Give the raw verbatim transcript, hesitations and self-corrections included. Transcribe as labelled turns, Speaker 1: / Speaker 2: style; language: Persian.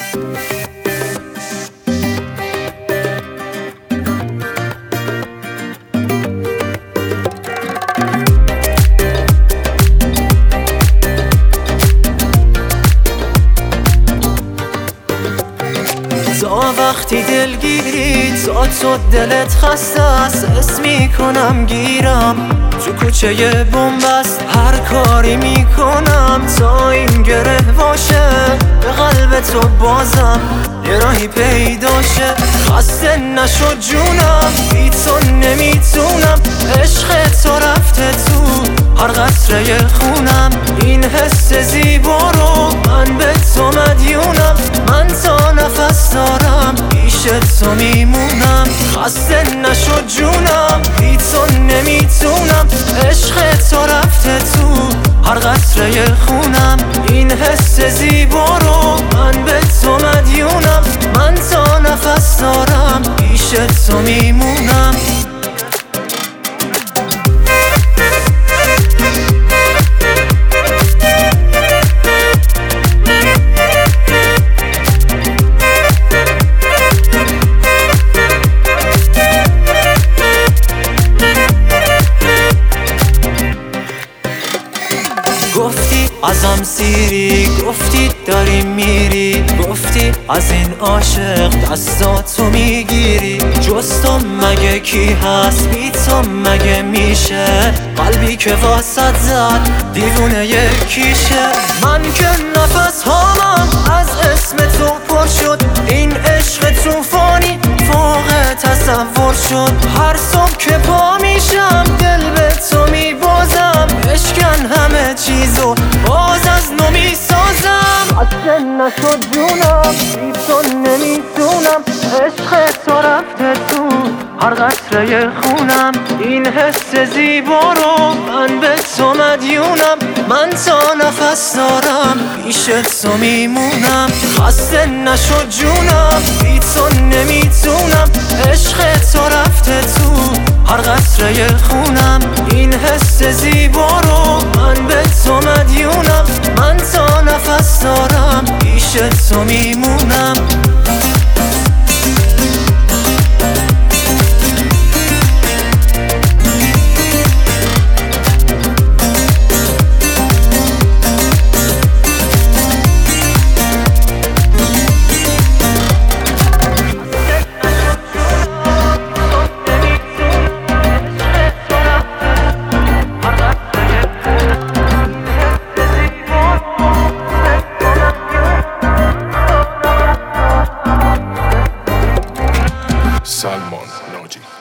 Speaker 1: تا وقتی دلگیری تا تو دلت خسته است، اسم میکنم گیرم تو کوچه بنبست. هر کاری میکنم تا این گره باشه به قلب تو بازم یه راهی پیدا شه. خسته نشو جونم بی تو نمیتونم، عشق تو رفته تو هر قطره خونم. این حس زیبا رو من به تو مدیونم، من تا نفس دارم پیش تو میمونم. خسته نشو جونم بی تو نمیتونم، عشق تو رفته تو هر قطره خونم. این حس زیبا رو من به تو مدیونم، من تا نفس دارم پیش تو میمونم. گفتی ازم سیری، گفتی داری میری، گفتی از این عاشق دستاتو میگیری. جز تو مگه کی هست بی تو مگه میشه، قلبی که واسط زد دیوونه یکیشه. من که نفس هامم از اسم تو پر شد، این عشق توفانی فوق تصور شد. هر صبح که پا میشم دل به تو میبازم، اشکن همه چیزو باز از نو میسازم. خسته نشو جونم بی تو نمیتونم، عشق تو رفته تو هر قطره خونم. این حس زیبا رو من به تو مدیونم، من تا نفس دارم پیش تو میمونم. خسته نشو جونم بی تو نمیتونم، عشق تو رفته تو هر قطره خونم. این حس زیبا رو من به تو مدیونم، من تا نفس دارم پیش تو میمونم.
Speaker 2: Salmon Logic.